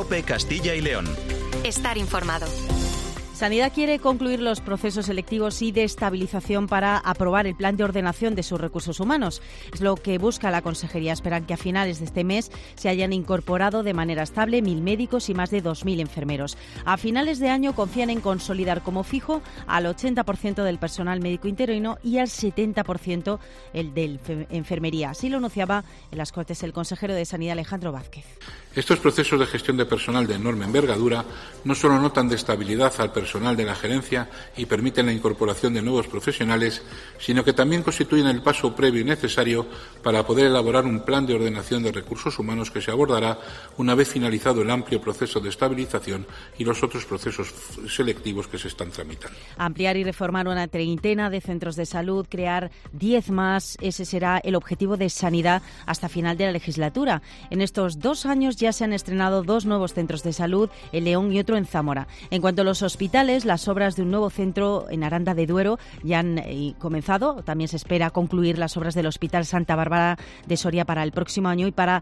COPE Castilla y León. Estar informado. Sanidad quiere concluir los procesos selectivos y de estabilización para aprobar el plan de ordenación de sus recursos humanos. Es lo que busca la Consejería. Esperan que a finales de este mes se hayan incorporado de manera estable 1.000 médicos y más de 2.000 enfermeros. A finales de año confían en consolidar como fijo al 80% del personal médico interino y al 70% el de enfermería. Así lo anunciaba en las Cortes el consejero de Sanidad, Alejandro Vázquez. Estos procesos de gestión de personal de enorme envergadura no solo notan de estabilidad al personal de la gerencia y permiten la incorporación de nuevos profesionales, sino que también constituyen el paso previo y necesario para poder elaborar un plan de ordenación de recursos humanos que se abordará una vez finalizado el amplio proceso de estabilización y los otros procesos selectivos que se están tramitando. Ampliar y reformar una treintena de centros de salud, crear 10 más, ese será el objetivo de Sanidad hasta final de la legislatura. En estos 2 años ya se han estrenado 2 nuevos centros de salud, en León y otro en Zamora. En cuanto a los hospitales, las obras de un nuevo centro en Aranda de Duero ya han comenzado. También se espera concluir las obras del Hospital Santa Bárbara de Soria para el próximo año y para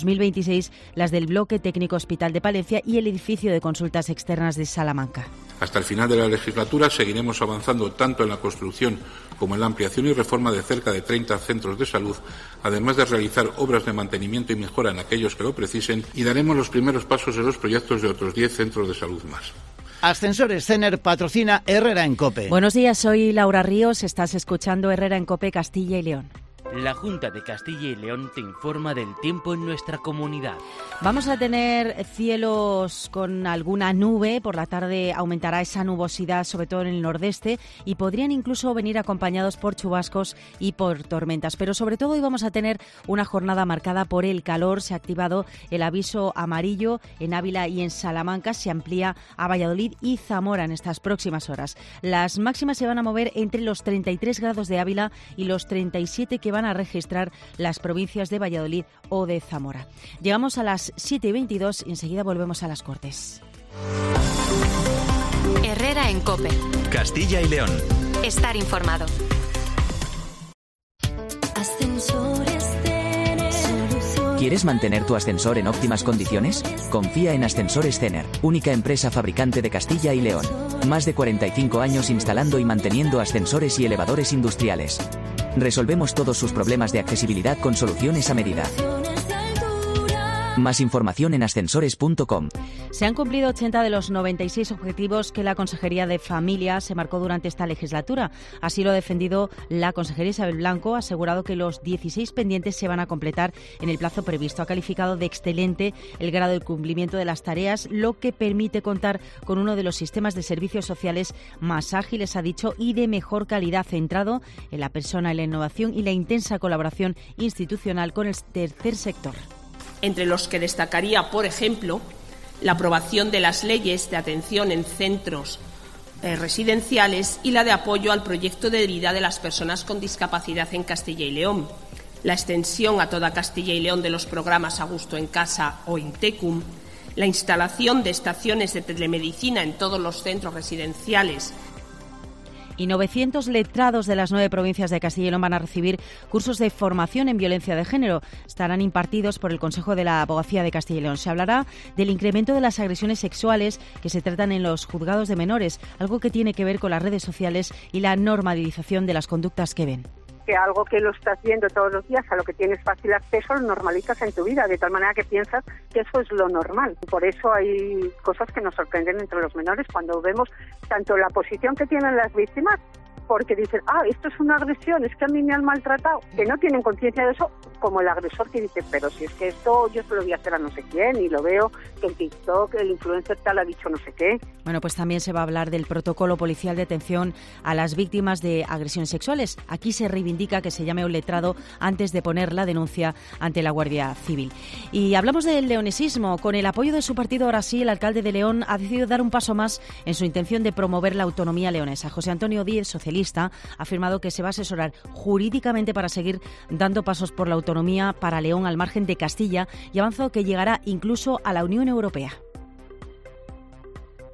2026 las del Bloque Técnico Hospital de Palencia y el edificio de consultas externas de Salamanca. Hasta el final de la legislatura seguiremos avanzando tanto en la construcción como en la ampliación y reforma de cerca de 30 centros de salud, además de realizar obras de mantenimiento y mejora en aquellos que lo precisen, y daremos los primeros pasos en los proyectos de otros 10 centros de salud más. Ascensores Cener patrocina Herrera en COPE. Buenos días, soy Laura Ríos, estás escuchando Herrera en COPE Castilla y León. La Junta de Castilla y León te informa del tiempo en nuestra comunidad. Vamos a tener cielos con alguna nube. Por la tarde aumentará esa nubosidad, sobre todo en el nordeste, y podrían incluso venir acompañados por chubascos y por tormentas. Pero sobre todo hoy vamos a tener una jornada marcada por el calor. Se ha activado el aviso amarillo en Ávila y en Salamanca. Se amplía a Valladolid y Zamora en estas próximas horas. Las máximas se van a mover entre los 33 grados de Ávila y los 37 que van a registrar las provincias de Valladolid o de Zamora. Llegamos a las 7:22 y enseguida volvemos a las Cortes. Herrera en COPE. Castilla y León. Estar informado. ¿Quieres mantener tu ascensor en óptimas condiciones? Confía en Ascensores Cener, única empresa fabricante de Castilla y León. Más de 45 años instalando y manteniendo ascensores y elevadores industriales. Resolvemos todos sus problemas de accesibilidad con soluciones a medida. Más información en ascensores.com. Se han cumplido 80 de los 96 objetivos que la Consejería de Familia se marcó durante esta legislatura. Así lo ha defendido la consejera Isabel Blanco. Ha asegurado que los 16 pendientes se van a completar en el plazo previsto. Ha calificado de excelente el grado de cumplimiento de las tareas, lo que permite contar con uno de los sistemas de servicios sociales más ágiles, ha dicho, y de mejor calidad, centrado en la persona, en la innovación y la intensa colaboración institucional con el tercer sector. Entre los que destacaría, por ejemplo, la aprobación de las leyes de atención en centros residenciales y la de apoyo al proyecto de vida de las personas con discapacidad en Castilla y León, la extensión a toda Castilla y León de los programas A Gusto en Casa o Intecum, la instalación de estaciones de telemedicina en todos los centros residenciales. Y 900 letrados de las 9 provincias de Castilla y León van a recibir cursos de formación en violencia de género. Estarán impartidos por el Consejo de la Abogacía de Castilla y León. Se hablará del incremento de las agresiones sexuales que se tratan en los juzgados de menores, algo que tiene que ver con las redes sociales y la normalización de las conductas que ven. Que algo que lo estás viendo todos los días, a lo que tienes fácil acceso, lo normalizas en tu vida, de tal manera que piensas que eso es lo normal. Por eso hay cosas que nos sorprenden entre los menores cuando vemos tanto la posición que tienen las víctimas, porque dicen, esto es una agresión, es que a mí me han maltratado, que no tienen conciencia de eso, como el agresor que dice, pero si es que esto yo se lo voy a hacer a no sé quién, y lo veo que en TikTok el influencer tal ha dicho no sé qué. Bueno, pues también se va a hablar del protocolo policial de atención a las víctimas de agresiones sexuales. Aquí se reivindica que se llame a un letrado antes de poner la denuncia ante la Guardia Civil. Y hablamos del leonesismo. Con el apoyo de su partido, ahora sí, el alcalde de León ha decidido dar un paso más en su intención de promover la autonomía leonesa. José Antonio Díez, socialista, ha afirmado que se va a asesorar jurídicamente para seguir dando pasos por la autonomía para León al margen de Castilla, y avanzó que llegará incluso a la Unión Europea.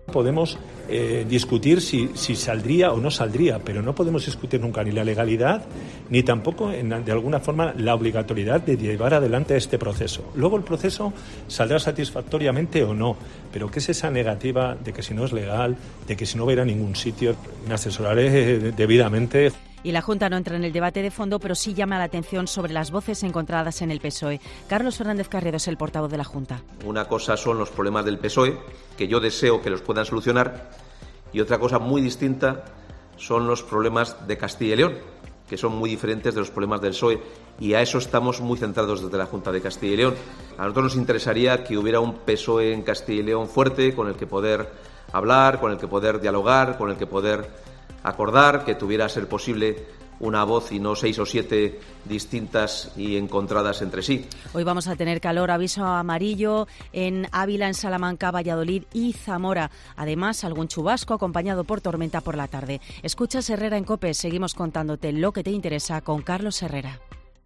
Podemos discutir si saldría o no saldría, pero no podemos discutir nunca ni la legalidad ni tampoco, de alguna forma, la obligatoriedad de llevar adelante este proceso. Luego el proceso saldrá satisfactoriamente o no, pero ¿qué es esa negativa de que si no es legal, de que si no va a ir a ningún sitio? Me asesoraré debidamente. Y la Junta no entra en el debate de fondo, pero sí llama la atención sobre las voces encontradas en el PSOE. Carlos Fernández Carredo es el portavoz de la Junta. Una cosa son los problemas del PSOE, que yo deseo que los puedan solucionar, y otra cosa muy distinta son los problemas de Castilla y León, que son muy diferentes de los problemas del PSOE, y a eso estamos muy centrados desde la Junta de Castilla y León. A nosotros nos interesaría que hubiera un PSOE en Castilla y León fuerte, con el que poder hablar, con el que poder dialogar, con el que poder acordar, que tuviera a ser posible una voz y no 6 o 7 distintas y encontradas entre sí. Hoy vamos a tener calor, aviso amarillo en Ávila, en Salamanca, Valladolid y Zamora. Además, algún chubasco acompañado por tormenta por la tarde. Escuchas Herrera en COPE, seguimos contándote lo que te interesa con Carlos Herrera.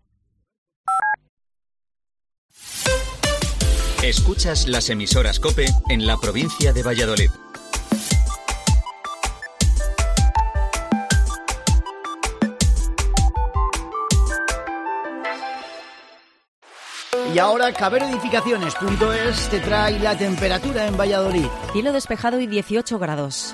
Escuchas las emisoras COPE en la provincia de Valladolid. Y ahora caberoedificaciones.es te trae la temperatura en Valladolid. Cielo despejado y 18 grados.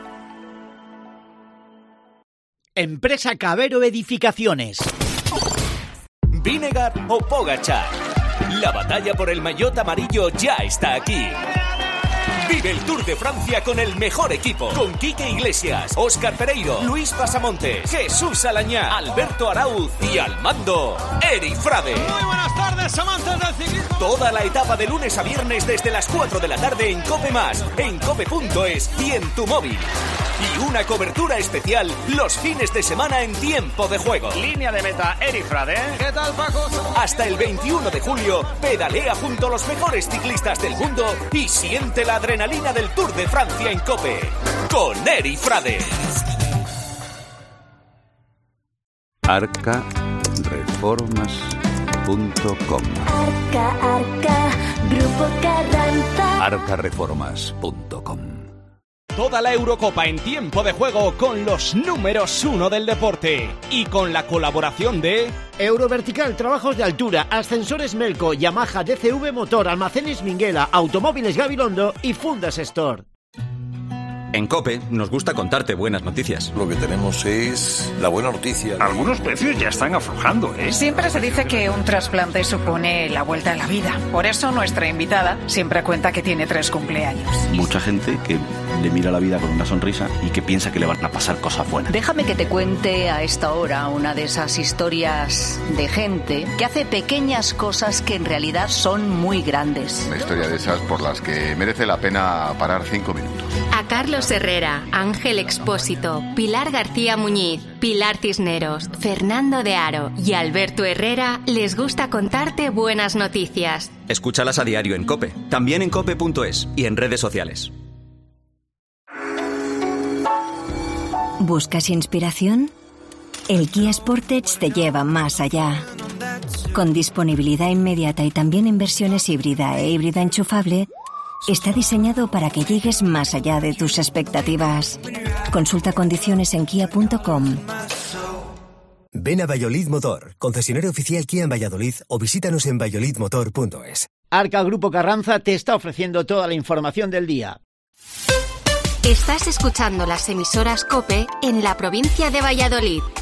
Empresa Cabero Edificaciones. Vinegar o Pogačar. La batalla por el maillot amarillo ya está aquí. Vive el Tour de Francia con el mejor equipo. Con Quique Iglesias, Óscar Pereiro, Luis Pasamontes, Jesús Alañá, Alberto Arauz y al mando, Eri Frade. Muy buenas tardes, amantes del ciclismo. Toda la etapa de lunes a viernes desde las 4 de la tarde en COPE+, en cope.es y en tu móvil. Y una cobertura especial los fines de semana en tiempo de juego. Línea de meta, Eri Frade. ¿Qué tal, Paco? Hasta el 21 de julio, pedalea junto a los mejores ciclistas del mundo y siente la adrenalina del Tour de Francia en COPE. Con Eri Frade. arcareformas.com. Arca, Grupo Carranza. arcareformas.com. Toda la Eurocopa en tiempo de juego con los números 1 del deporte y con la colaboración de Eurovertical, trabajos de altura, ascensores Melco, Yamaha, DCV Motor, Almacenes Minguela, Automóviles Gabilondo y Fundas Store. En COPE nos gusta contarte buenas noticias. Lo que tenemos es la buena noticia. Algunos precios ya están aflojando, ¿eh? Siempre se dice que un trasplante supone la vuelta a la vida. Por eso nuestra invitada siempre cuenta que tiene 3 cumpleaños. Mucha gente que le mira la vida con una sonrisa y que piensa que le van a pasar cosas buenas. Déjame que te cuente a esta hora una de esas historias de gente que hace pequeñas cosas que en realidad son muy grandes. Una historia de esas por las que merece la pena parar 5 minutos. A Carlos Herrera, Ángel Expósito, Pilar García Muñiz, Pilar Cisneros, Fernando de Aro y Alberto Herrera les gusta contarte buenas noticias. Escúchalas a diario en COPE, también en cope.es y en redes sociales. ¿Buscas inspiración? El Kia Sportage te lleva más allá. Con disponibilidad inmediata y también en versiones híbrida e híbrida enchufable, está diseñado para que llegues más allá de tus expectativas. Consulta condiciones en kia.com. Ven a Valladolid Motor, concesionario oficial Kia en Valladolid, o visítanos en valladolidmotor.es. Arca Grupo Carranza te está ofreciendo toda la información del día. Estás escuchando las emisoras COPE en la provincia de Valladolid.